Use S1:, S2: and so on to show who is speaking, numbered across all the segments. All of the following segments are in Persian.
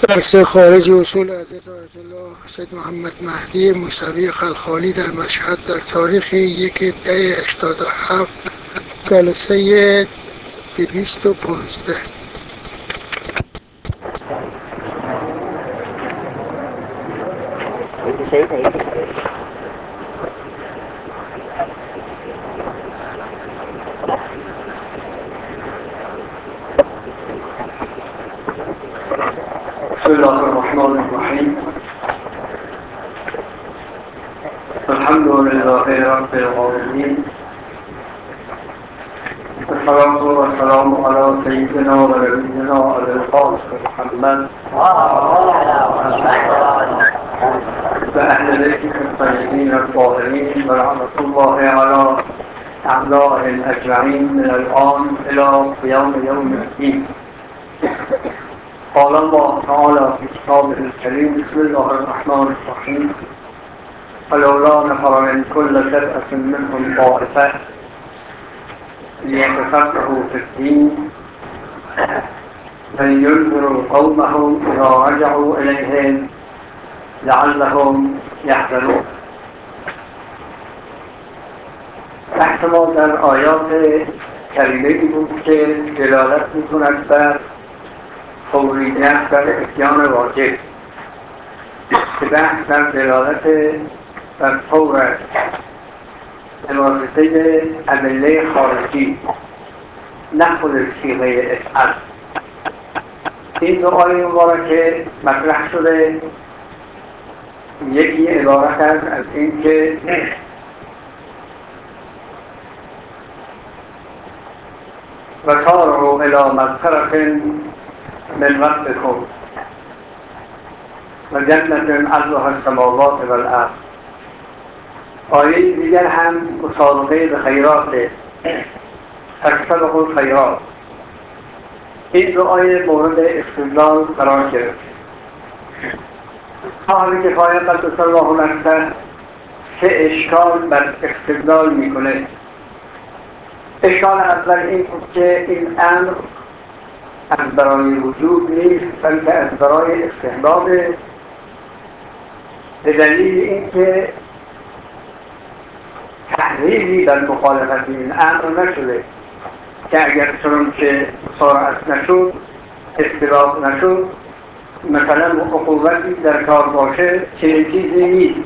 S1: درس خارج اصول حضرت آیت الله سید محمد مهدی موسوی خلخالی در مشهد در تاریخ 1/10/87 جلسه 215.
S2: بسم الله الرحمن الرحیم. الحمد لله رب العالمین، والصلاة والسلام على سيدنا ونبينا أبي القاسم محمد وأهل بيته الطيبين الطاهرين، ورحمة الله على أعدائهم أجمعين من الآن إلى قيام يوم الدين. قال الله تعالى في كتابه الكريم: بسم الله الرحمن الرحيم. فلولا نفر من كل فرقة منهم طائفة ليتفقهوا في الدين فلينذروا قومهم إذا رجعوا إليهم لعلهم يحذرون. بحث ما در آیات کریمه‌ای بود که دلالت می‌کند بر فوریت در اتیان واجب، که بحث در دلالت بر فور است به واسطه ادله خارجی، نه خود صیغه افعل. این دو آیه مبارکه مطرح شده، یکی عبارت است از این که وسارعوا الی مغفرة من ربکم و جنة عرضها السماوات والارض. آیه دیگر هم مسابقه به خیراته، فاستبقوا الخیرات. این دو آیه مورد استدلال قرار گرفت. صاحب کفایه قدس الله نفسه سه اشکال بر استدلال میکنه. اشکال اول این بود که این امر از برای وجود نیست، بلکه از برای استحباب، به دلیل اینکه تحریمی در مخالفت این امر نشده، که اگر چون که مسارعت نشد، استباق نشد، مثلا عقوبتی در کار باشه، چنین چیزی نیست،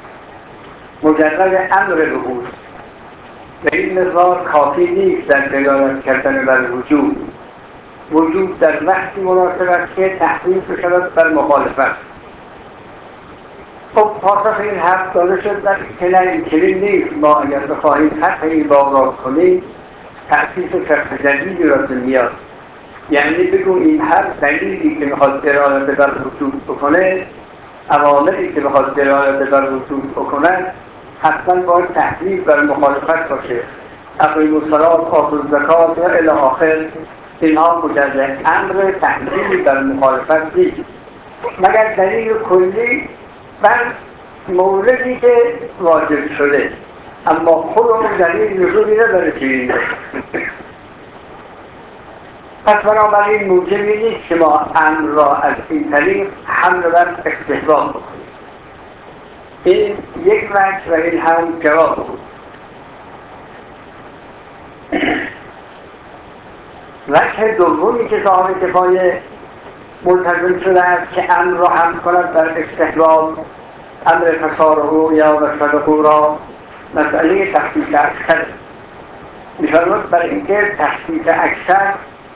S2: مجرد امر بود. به این مقدار کافی نیست در دلالت کردن بر وجود. وجود در وقتی مناسب است که تحریم بشود بر مخالفت. خب پاسخ این حرف داده شد در که نه، این چنین نیست. ما اگر بخواهیم حق این باب را کنیم، تأسیس فقه جدیدی را میاد. یعنی بگو این هر دلیلی که میخواد دلالت بر وجود بکنه، عواملی که میخواد دلالت بر وجود بکنه، حتما باید تحریف بر مخالفت باشه. اقیموا الصلاة آتوا الزکاة و الی آخر. اینها مجرد امر تحریفی بر مخالفت نیست، مگر دلیل کلی بر موردی که واجب شده، اما خود اون دلیل لزومی نداره چیزی. پس بنابراین موجبی نیست که ما امر را از این طریق حمل بر استحباب بکنیم. این یک وجه و این هم جواب بود. وجه دومی که صاحب کفایه ملتزم شده است که امر را حمل کند بر استحباب، امر فسارعوا یا وصدقوا را مسئله تخصیص اکثر می‌فرماید. برای اینکه تخصیص اکثر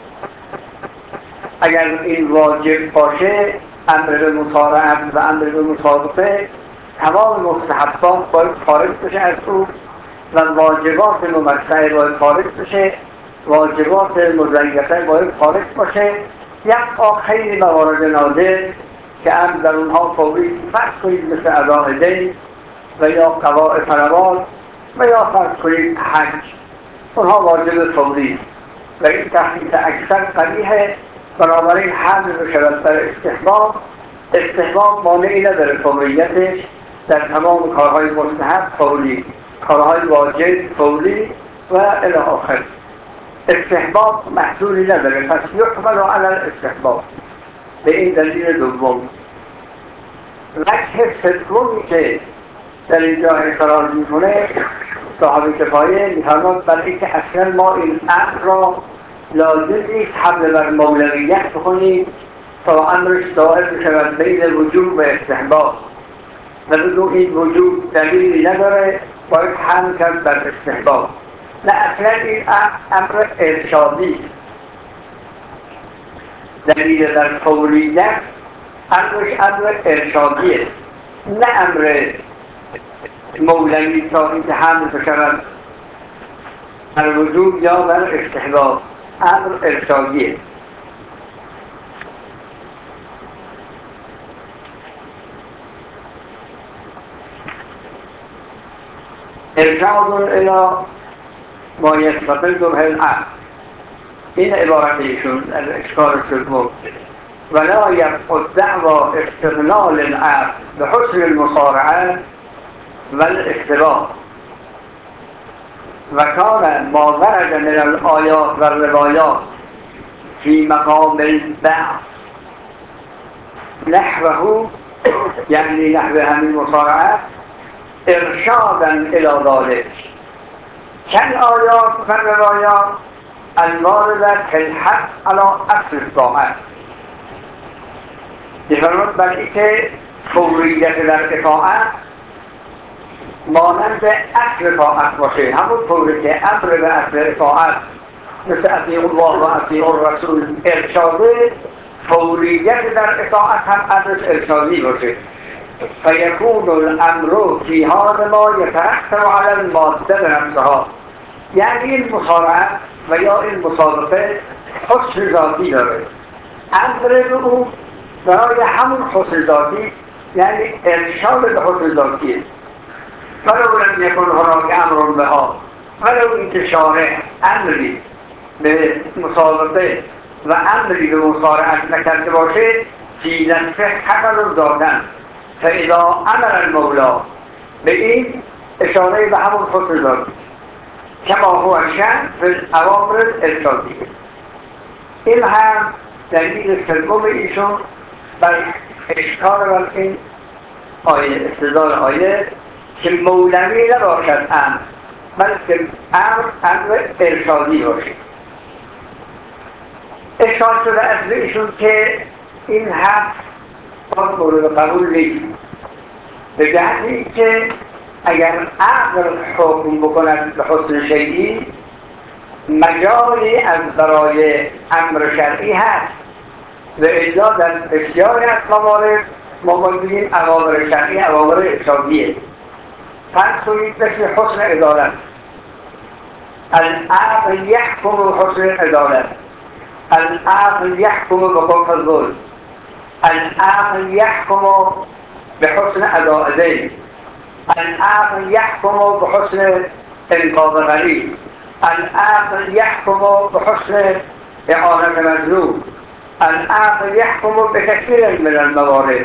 S2: اگر این واجب باشه، امر به مطاوعت و امر به مطابقه، تمام مستحبات باید خارج بشه از او و واجبات ممسعه باید خارج بشه، واجبات مزیفه باید خارج باشه. یک خیلی موارد نادر که امر در اونها فوری، فرض کنید مثل اداء دین و یا قضاء صلوات و یا فرض کنید حج، اونها واجب فوری است و این تخصیص اکثر قبیحه. بنابراین حمل بشود بر استحباب. استحباب مانعی نداره فوریتش، در تمام کارهای مستحب فوری، کارهای واجب فوری و الی آخر. استحباب محصولی نداره، پس یحمل علی الاستحباب. به این دلیل دوم. وجه سومی که در اینجا اعتراض میکنه صاحب کفایه میفرماد برای اینکه اصلا ما این امر را لازم نیست حمله بر مولویت بکنیم تا امرش دائر بشود بین وجوب و استحباب و بدون این وجوب دلیلی نداره، باید حمل کرد بر استحباب. نه، اصلا این امر ارشادی است. دلیل در فوریت امرش امر ارشادیه، نه امر مولوی تا اینکه حمل بشود بر وجوب یا بر استحباب. امر ارشادیه. ارشاد الى ما یستقل العقل، این عبارت ایشون از اشکال سوم. ولا يبقى الدعوى استغلال العقل بحسن المصارعه والاستباق وكان ما ورد من الآيات والروايات في مقام البعث نحوه، يعني نحو همین مصارعه، ارشادا الى ذلك كالآيات والروايات الواردة في الحق على اصل الطاعه. می‌فرماید برای که فوریت در اطاعت مانند اصل طاعت باشه، همون طوری که امر به اصل اطاعت مثل اطیعوا الله و اطیعوا الرسول ارشاده، فوریت در اطاعت هم امرش ارشادی باشه. فیکون الامر فی حال ما یترتب علی الماده بنفسها، یعنی این مصارعه و یا این مسابقه حسن ذاتی داره. امر به او برای همون حسن ذاتی، یعنی ارشاد به حسن ذاتیه. ولو لم يكن هناك امر بها، ولو اینکه شارع امری به مسابقه و امری به مصارعت نکرده باشه، فی نفسه حقل دادن. فاذا امر المولا، به این اشاره به همون حسن ذاتی کما هو شأن فی الاوامر الارشادیه. این هم دلیل سوم ایشون بر اشکال بر این آیه، استدلال آیه که مولوی نباشد امر، بلکه امر ارشادی باشد. اشکال شده از ایشون که این حرف باز مورد قبول نیست، به جهتی که اگر عقل حکم بکند به حسن شیئی، مجالی از برای امر شرعی هست و الا در بسیاری از موارد ما بگیم اوامر شرعی اوامر ارشادیه. فرض کنید مثل حسن عدالت، العقل یحکم حسن عدالت، العقل یحکم بخلق الظلم، العقل یحکم بحسن اداء دین، العقل یحکم بحسن انقاذ غریب، العقل یحکم بحسن اعانت مظلوم، العقل یحکم بکثیر من الموارد.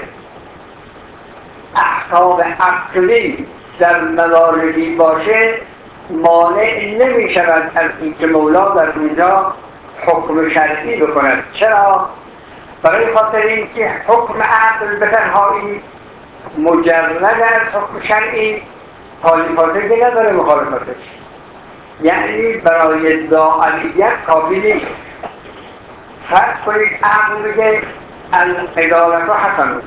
S2: احکام عقلی در مواردی باشه مانع نمی شود از اینکه مولا در اونجا حکم شرعی بکند. چرا؟ برای خاطر اینکه حکم عقل به تنهایی مجرد از حکم شرعی حالی فاسدی نداره مخالفتش، یعنی برای داعیت کافی نیست. فرض کنید عقل بگه العدالت حسن،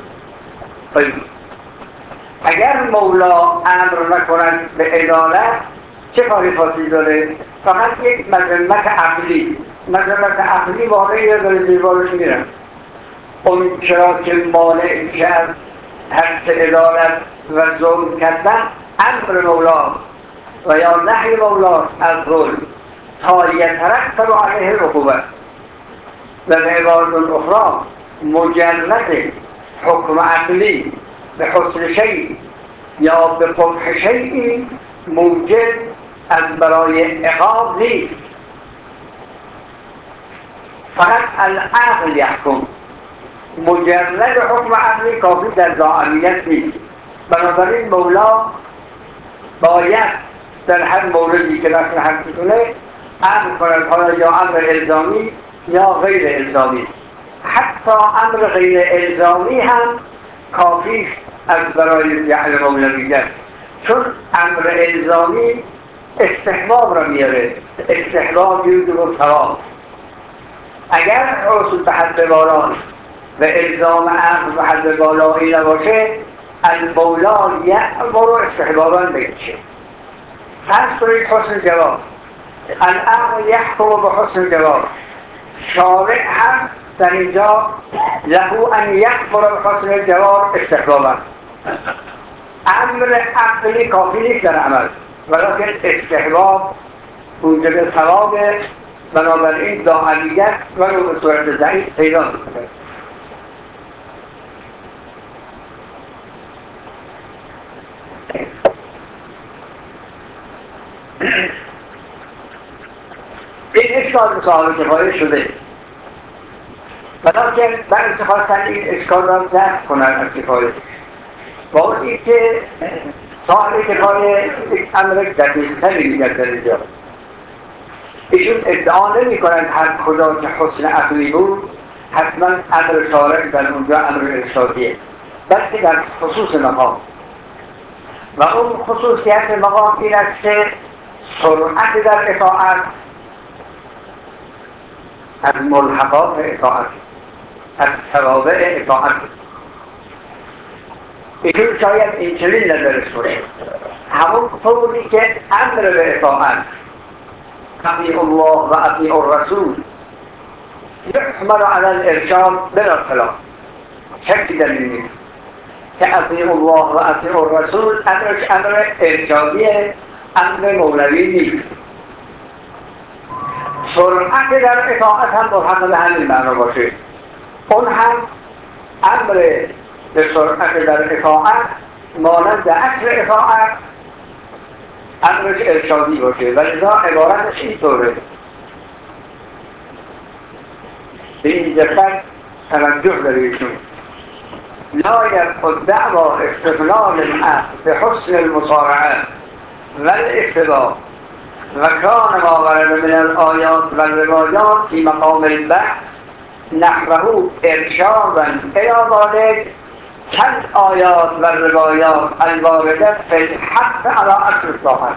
S2: اگر مولا امر نکند به عدالت چه کاری فاسد داره؟ فقط یک مذمت عقلی، مذمت عقلی واقعی را داره دیوارش میرن. اون چرا که مانع میشه از ترک عدالت و ظلم کردن امر مولا و یا نهی مولاست از ظلم تا یترتب علیه العقوبه. و به عبارت اخرى مجرد حکم عقلی به حسن شیء یا به قبح شیء موجب از برای عقاب نیست. فقط العقل یحکم، مجرد حکم عقلی کافی در داعیت نیست. بنابراین مولا باید در هر موردی که بحث حق میکنه امر کند، حالا یا امر الزامی یا غیر الزامی. حتی حتی امر غیر الزامی هم کافی است از برای جعل مولویت، چون امر الزامی استحباب را میاره، استحباب یوجب الثواب. اگر حصول به حد بالا و الزام امر به حد بالایی نباشه، المولا یأمر استحبابا بگیشه. فرض کنید حسن جواب، الامر یحکم به حسن جواب، شارع هم در اینجا له ان یأمر به حسن جواب استحبابا. امر عقلی کافی نیست در عمل، ولیکن استحباب موجب ثواب، بنابراین داعیت ولو به صورت ضعیف پیدا می‌کنه. این اشکال به صاحب کفایه شده، ولیکن بعضی خواستن این اشکال را دفع کنند از کفایه، با این که صاحب کفایه یک امر دقیق‌تری میگن در اینجا. ایشون ادعا نمی کنند هر کجا که حسن عقلی بود حتما امر شارع در اونجا امر ارشادیه، بلکه در خصوص مقام، و اون خصوصیت مقام این است که سرعت در اطاعت از ملحقات اطاعت، از توابع اطاعت. ایشون شاید این چنین نظرش باشه، همون طوری که امر به اطاعت اطیعوا الله و اطیعوا الرسول یحمل علی الارشاد بلا خلاف، شکی در این نیست که اطیعوا الله و اطیعوا الرسول امرش امر ارشادیه، امر مولوی نیست. سرعت در اطاعت هم ملحق به همین معنا باشه، اون هم امر به سرعت در اطاعت مانند اصل اطاعت امرش ارشادی باشه، و لذا عبارتش اینطوره. به این جهت توجه داریشون لا یبقى دعوا استقلال العهد به حسن المصارعه و الاتباع و کان ما ورد من الآیات و الروایات فی مقام البحث نحوه ارشادا الی ذلک چند آیات و روایات الوارده فی الحق علی اصل الطاعت.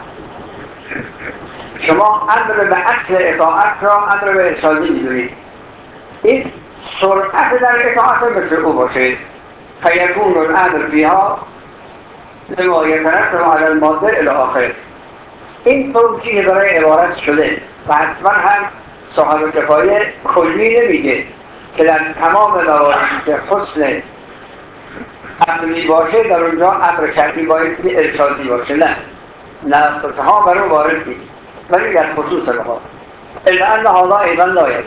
S2: شما امر به اصل اطاعت را امر به ارشادی می‌دونید، این سرعت در اطاعت مثل او باشه، فیکون الامر فیها لما یترتب علی الماده الی آخر. این توجیه برای عبارت شده و حتما هم صاحب کفایه کلی نمیگه که در تمام مواردی که حسن عقلی باشه در اونجا امر شرعی باید ارشادی باشه، نه ها برای وارد نیست، ولی در خصوص مقام الا ان حالا ایضا لاید.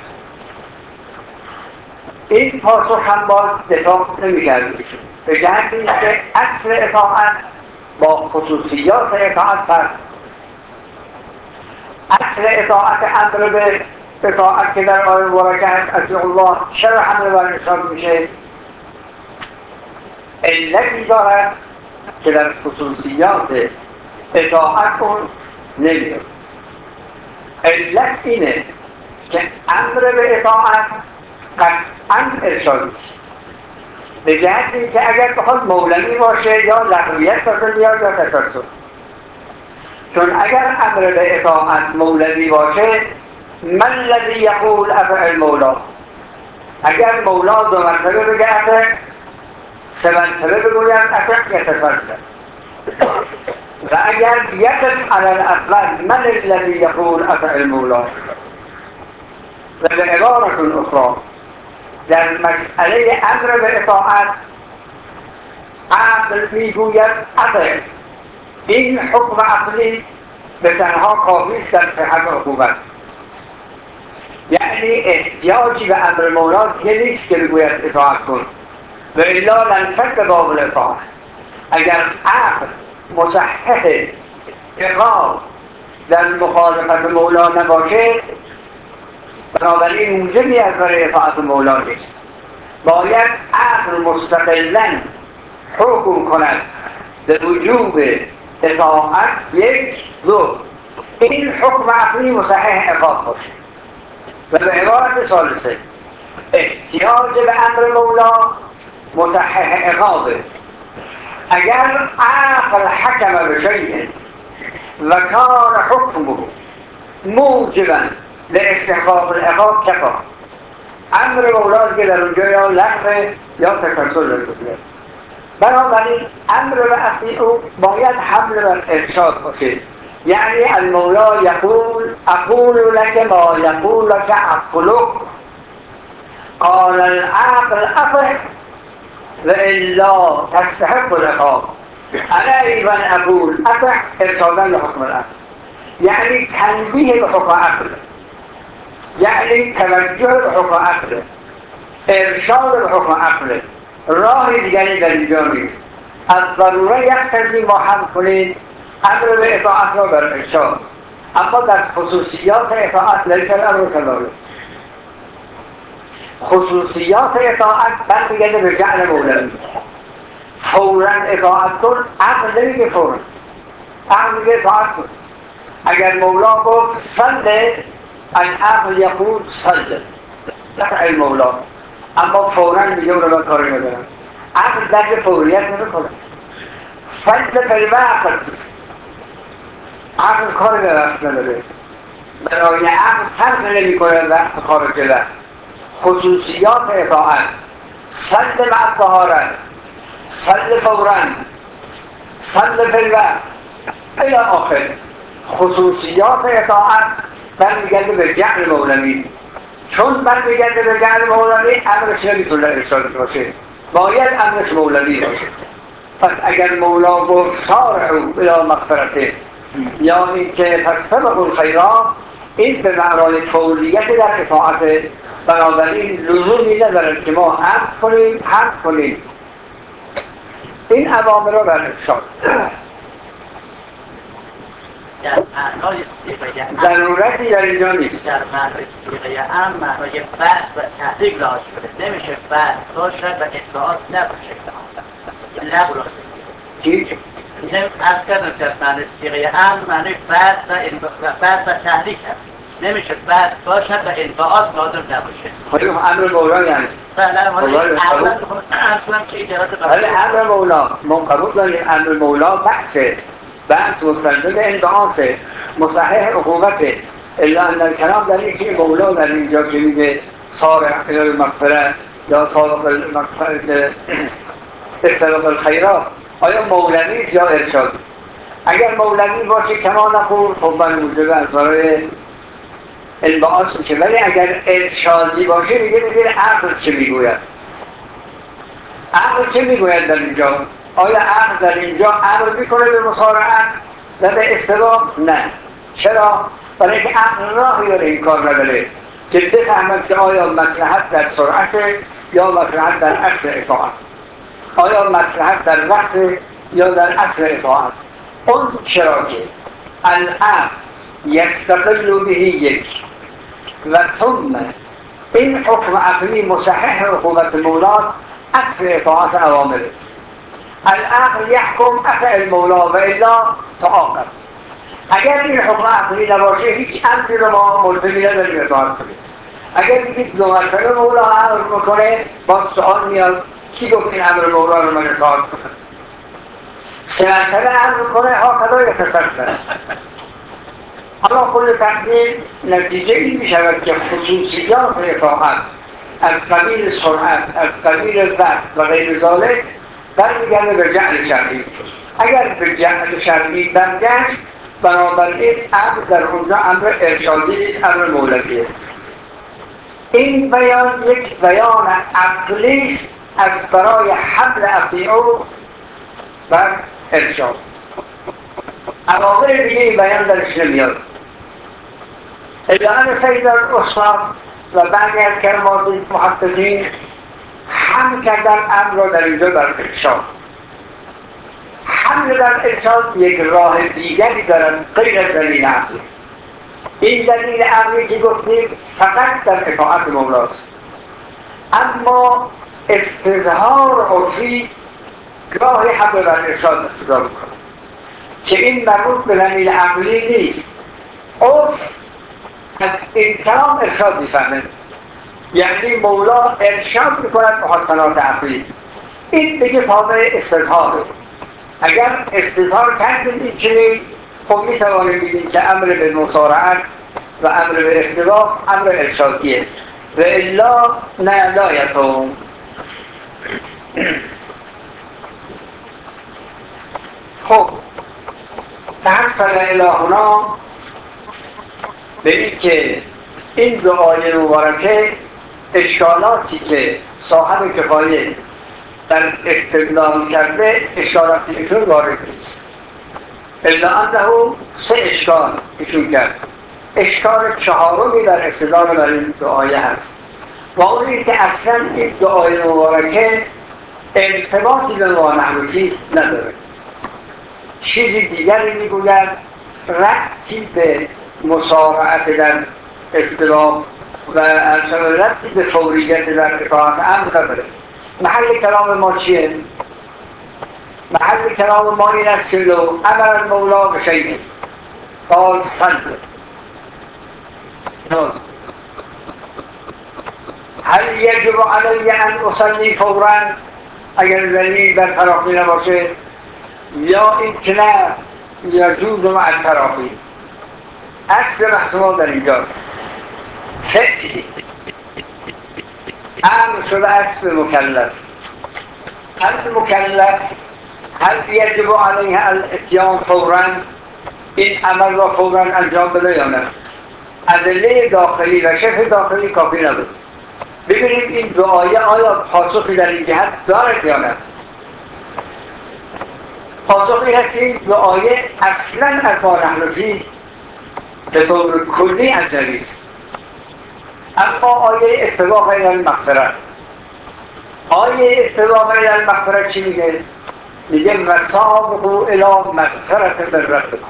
S2: این پاسخ هم باز دفاع نمی‌کرد به جهت این که اصل اطاعت با خصوصیات اطاعت فرق. اصل اطاعت امر به اطاعت که در آیه مبارکه هست اطیعوا الله چرا امر بر ارشاد میشه؟ علتی دارد که در خصوصیات اطاعت اون نمیاد. علت اینه که امر به اطاعت قطعاً ارشادی است، به جهت این که اگر بخواد مولوی باشه یا لغویت باشه یا تسلسل. چون اگر امر به اطاعت مولوی باشه من الذی یقول افعل مولا، اگر مولا دو مرتبه بگه افعل، سه مرتبه بگوید افعل یتسلسل، و اگر یقف علی الاول من الذی یقول افعل مولا. و به عبارت اخرى در مسئله امر به اطاعت عقل میگوید افعل، این حکم عقلی به تنها کافی است در صحت عقوبت، یعنی احتیاجی به امر مولا دیگه نیست که بگوید اطاعت کن، و الا لنسد باب الاطاعت. اگر عقل مصحح اقرار در مخالفت مولا نباشه، بنابراین موجبی از برای اطاعت مولا نیست. باید عقل مستقلاً حکم کند به وجوب اطاعت یک دو، این حکم عقلی مصحح اقرار باشه. و به عبارت ثالثه احتیاج به امر مولا مصحح عقابه. اگر عقل حکم به شیء و کان حکمه موجبا لاستحقاق العقاب کفا، امر مولا که در اونجا یا لغو یا تکسر داره. بنابراین امر به اطیعوا باید حمل بر ارشاد باشه. یعنی المولا یقول اقول لك ما یقول لك عقلک، قال العقل اطع والا تستحق العقاب. انا ایضا اقول اطع ارشادا لحکم العقل، یعنی تنبیه به حکم عقل، یعنی توجه به حکم عقل، ارشاد به حکم عقل. راه دیگری در اینجا نیست. از ضروره یقتضی ما هم کنید امر به اطاعت را بر ارشاد، اما در خصوصیات اطاعت لیس الامر کذالک. خصوصیات اطاعت برمیگرده به جعل مولوی. فوراً اطاعت کن، عقل نمیگه فوراً، عقل میگه اطاعت کن. اگر مولا گفت صله، العقل یقول صله، دفع مولا، اما فوراً میگه اون رو من کاری ندارم. عقل درک فوریت نمیکنه. صله فی الوقت، عقل کاری به وقت نداره. برای عقل فرق نمیکنه وقت خارج وقت. خصوصیات اطاعت: صله مع طهارت، صله فوراً، صله فی الوقت الی آخر. خصوصیات اطاعت برمیگرده به جعل مولوی. چون برمیگرده به جعل مولوی، امرش نمیتونه ارشاد باشه، باید امرش مولوی باشه. پس اگر مولا گفت سارعوا الی مغفرته، یا اینکه پس سبقوا الخیرات، این به معنای فوریت در اطاعت. بنابراین لزومی ندارد که ما امر کنیم حمل کنیم. این اوامر را بر ارشاد
S3: در معنای صیغه
S2: ضرورتی در اینجا نیست.
S3: در معنای صیغه امر معنای بحث و تحقیق لحاظ شده. نمیشه بحث باشد و ادعاست نباشه. لغو لازم
S2: چی؟
S3: از کردم که معنای صیغه امر معنای بحث و تحقیق هست. نمیشه بحث باشد و ادعاست لازم نباشه.
S2: خیلی امر مولا یعنی
S3: بله، اصلا که ایجارات
S2: ولی امر مولا ما قبول داریم. امر مولا بحثه، بحث مستند انبعاثه، مصحح عقوبته. الا ان الکلام در این که مولا در اینجا که میگه سارع الی المغفره یا سابق المغفره استبق الخیرات، آیا مولوی است یا ارشاد؟ اگر مولوی باشه کما نقول خب من موجب از برای انبعاث میشه. ولی اگر ارشادی باشه میگه عقل چه میگوید؟ عقل چه میگوید در اینجا؟ آیا عقل در اینجا امر میکنه به مسارعت و به استباق؟ نه. چرا؟ برای اینکه عقل راهی داره این کار نداره که بفهمد که آیا مصلحت در سرعت یا مصلحت در اصل اطاعت، آیا مصلحت در وقت یا در اصل اطاعت. اون چرا که العقل یستقل به یک و ثم این حکم عقلی مصحح عقوبت مولا اصل اطاعت اوامر. العقل یحکم اطع المولا و الا تعاقب. اگر این حکم عقلی نباشه هیچ امری رو ما ملزمی نداریم اطاعت کنیم. اگر بگید دو مرتبه مولا امر میکنه، باز سؤال میاد کی گفت این امر مولا رو من اطاعت کنم؟ سه مرتبه امر میکنه ها کدای تسلسل. حالا کل تقدیر نتیجه این میشود که خصوصیات اطاعت از قبیل سرعت، از قبیل وقت و غیر ذالک برمیگرده به جعل شرعی. اگر به جعل شرعی برگشت، بنابراین امر در اونجا امر ارشادی نیست، امر مولویه. این بیان یک بیان عقلی است از برای حمل اطیعوا بر ارشاد. عوامل دیگه این بیان درش نمیاد. ادعای سید الاستاد و بعضی از کلمات محققین حمل کردن امر را در اینجا بر ارشاد. حمل در ارشاد یک راه دیگری دارد غیر از دلیل عقلی. این دلیل عقلی که گفتیم فقط در اطاعت مولاست، اما استظهار عرفی راهی حمل بر ارشاد استفاده می‌کنه که این مربوط به دلیل عقلی نیست. عرف از این کلام ارشاد میفهمه. یعنی مولا ارشاد میکند به حسنات عقلی. این دیگه تابع استظهاره. اگر استظهار کردیم این چنین خب میتوانیم بگیم که امر به مسارعت و امر به استباق امر ارشادیه و الا نه لایتون. خب تحصل الهنا ببین که این دو آیه مبارکه اشکالاتی که صاحب کفایه در استدلال کرده اشکالاتی ایشون وارد نیست. الا انه سه اشکال ایشون کرد. اشکال چهارمی در استدلال بر این دو آیه هست و اونی که اصلا این دو آیه مبارکه ارتباطی به ما نحوی نداره، چیزی دیگری میگوید، ربطی به مسارعت در اصطلاح و ربطی به فوریت در اطاعت امر نداره. محل کلام ما چیه؟ محل کلام ما این است که لو امر المولا به شیء قال صل هل یجب علی ان اصلی فورا اگر دلیل بر تراخی نباشه، یا این که نه یجوز مع التراخی. اصل بحث ما در اینجا فعلی امر شده است به مکلف. المکلف هل یجب علیه الاتیان فورا، این عمل را فورا انجام بده یا نه؟ ادله داخلی و شبه داخلی کافی نداره. ببینیم این دو آیه آیا پاسخی در این جهت دارد یا نه. پاسخی هست که این دو آیه اصلا از ما نحنفی به طور کلی اجنبی است. اما آیه استباق الی المغفرة، آیه استباق الی المغفرة چی میگه؟ میگه وسابقوا الی مغفرة من ربکم.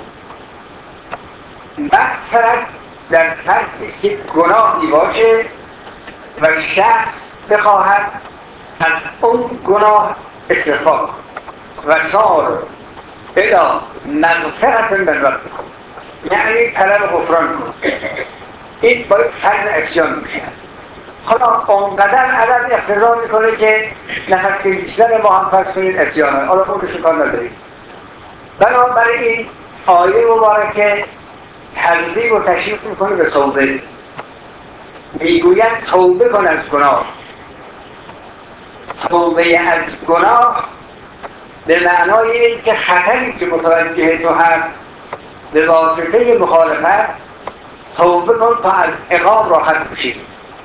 S2: مغفرت در فرض است که گناهی باشه و شخص بخواهد از اون گناه استغفار و سار الی مغفرة من ربکم، یعنی طلب غفران کن. این باید فرض عصیان میشه. حالا اونقدر عدد اقتضا میکنه که نفس کشیدن ما هم فرض کنید عصیانه، حالا خودش کار نداریم. بنابراین آیه مبارکه تنظیم و تشریف میکنه به توبه. میگوید توبه کن از گناه. توبه از گناه به معنای این که خطری که متوجه تو هست به واسطه مخالفت توبه کن تا از عقاب راحت بشید.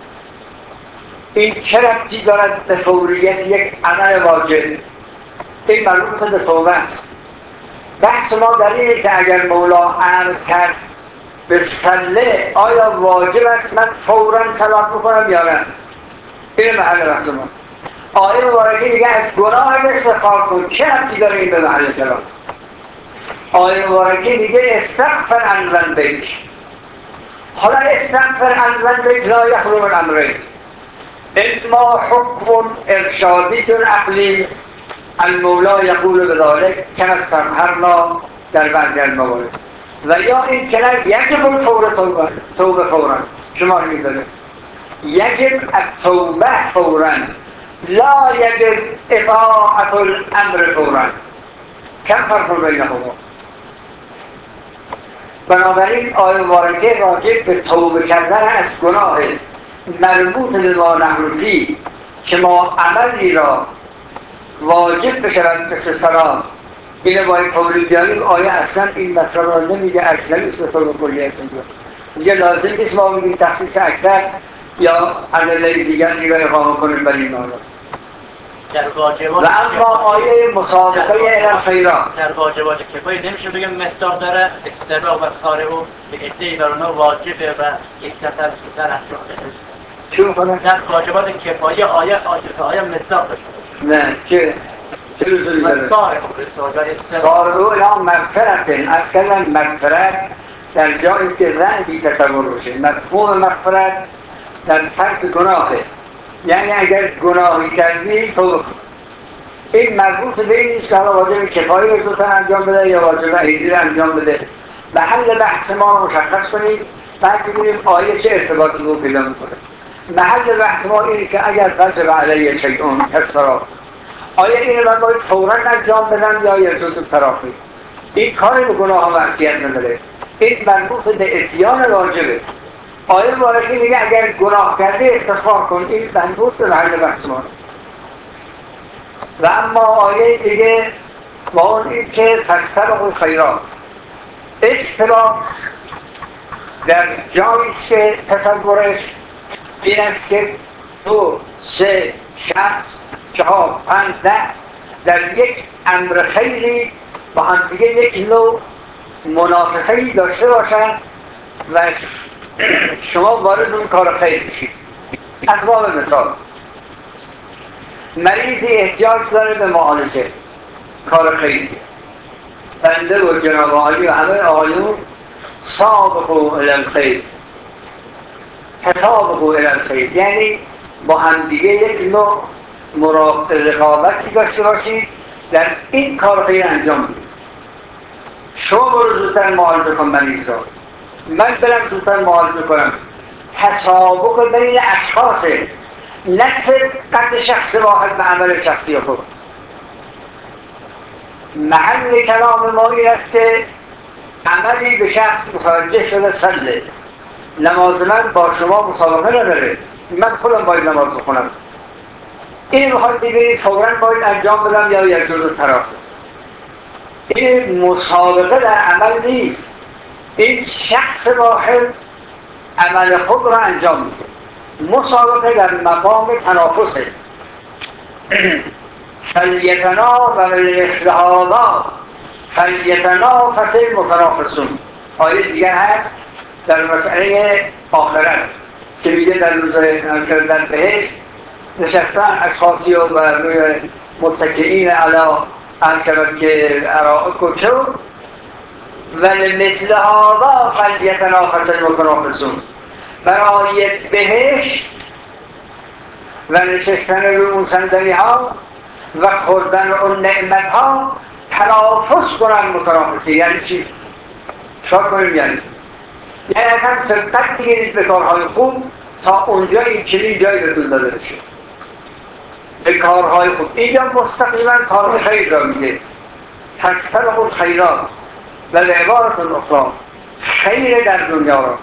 S2: این چه ربطی دارد به فوریت یک عمل واجب؟ این مربوط به توبه است. بحث ما در اینه که اگر مولا امر کرد به صله آیا واجب است من فوراً صلات بکنم یا نه؟ این محل بحث ما. آیه مبارکه میگه از گناه استغفار کن. چه ربطی داره این به محل کلام؟ آیه مبارکه میگه استغفر عن ذنبک. حالا استغفر عن ذنبک لا یخلو من امرین، اما حکم ارشادی عقلی المولا یقول بذلک کما استظهرنا در بعضی الموارد، و یا این که یجب فور توبه فورا. شما میدونید یجب التوبه فورا، لا یجب اطاعت الامر فورا. کم فرق بینهما؟ بنابراین آیه مبارکه راجع به توبه کردن از گناه مربوط به ما نحنفی که ما عملی را واجب بشود مثل صلاة اینه باید تولید بیاریم. آیه اصلا این مطلب را نمیگه، اصلا نیست به طور کلی است. اینجا لازم نیست ما بگیم تخصیص اکثر یا عدله دیگری را اقامه کنیم بر این آنها. و اما آیه مسابقه الی الخیرات
S3: در واجبات کفایه نمیشه بگم مصداق داره استباق و سارعو به عده‌ای بر اونها واجبه و یک نفر زودتر انجام بده.
S2: چون کنه؟
S3: در واجبات کفایه آیه مصداق داشته باشه.
S2: نه چه لزومی داره؟ سارعو الی مغفرة. اصلا مغفرت در جایی که ذنبی تصور بشه. مفهوم مغفرت در فرض گناهه، یعنی اگر گناهی کردی توبه. این مربوط به این نیست که حالا واجب کفایه رو زودتر انجام بده یا واجب عیدی رو انجام بده. محل بحث ما رو مشخص کنید، بعد ببینیم آیه چه ارتباطی رو پیدا میکنه. محل بحث ما اینه که اگر وجب علیه شیئون کسرا، آیا اینو من باید فوراً انجام بدم یا یجوز تراخی؟ این کاری به گناه و معصیت نداره، این مربوط به اتیان واجبه. آیه مبارکه میگه اگر گناه کرده استغفار کن، این مربوط به محل بحث ما. و اما آیه دیگه با اون این که فاستبقوا الخیرات، اصطلاح در جایی است که تصورش این است که 2 3 شخص 4 5 10 در یک امر خیری با هم دیگه یک نوع منافسه‌ای داشته باشند و شما وارد اون کار خیر بشید. اسباب مثال، مریضی احتیاج داره به معالجه، کار خیری، بنده و جناب عالی و همه آقایون سابقوا الی الخیر، تسابقوا الی الخیر، یعنی با هم دیگه یک نوع رقابتی داشته باشید در این کار خیر انجام بدید. شما برو زودتر معالجه کن مریض را، من برم زودتر معالجه کنم. تسابق بین اشخاصه، نه صدقت شخص واحد به عمل شخصی خود. محل کلام ما این است که عملی به شخص متوجه شده صله، نماز من با شما مسابقه نداره، من خودم باید نماز بخونم. این میخواید ببینید فوراً باید انجام بدم یا یجوز تراخی. این مسابقه در عمل نیست، این شخص واحد عمل خود را انجام میده. مسابقه در مقام تنافسه. فلیتنافس مثل هذا فلیتنافس المتنافسون. آیه دیگر هست در مسئله آخرت که میگه در روز در بهشت نشستن اشخاصی و روی متکئین علی انکبت که ارائک و چو ولمثل هذا فلیتنافس المتنافسون. برای بهشت و نشستن روی اون صندلی ها و خوردن اون نعمت ها تنافس کنن متنافسی. یعنی چی؟ شاید کنیم یعنی اصلا سبقت بگیرید به کارهای خوب تا اونجا این چنین جایی بهتون داده بشه به کارهای خوب. اینجا مستقیما کار خیر را میگه، فاستبقوا الخیرات و به عبارت اخری خیر در دنیا را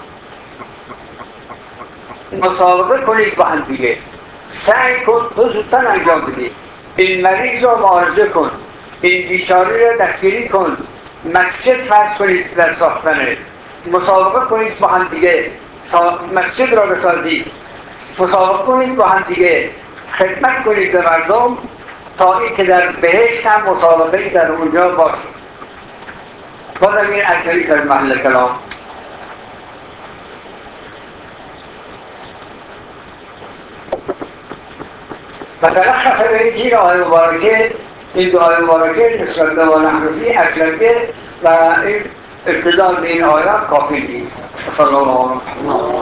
S2: مسابقه کنید با هم دیگه، سعی کن تو زودتر انجام بدید، این مریض را معالجه کن، این بیچاره را دستگیری کن، مسجد فرض کنید در ساختنه، مسابقه کنید با هم دیگه مسجد را بسازید، مسابقه کنید با هم دیگه خدمت کنید به مردم تا این که در بهشت هم مسابقه در اونجا باشه. بازم این اکثری از محل کلام. و تلخص به این آیه مبارکه، این دو آیه مبارکه نسبت به نحوی اکلمه و این استدلال به این آیات کافی نیست. صلی الله علیه و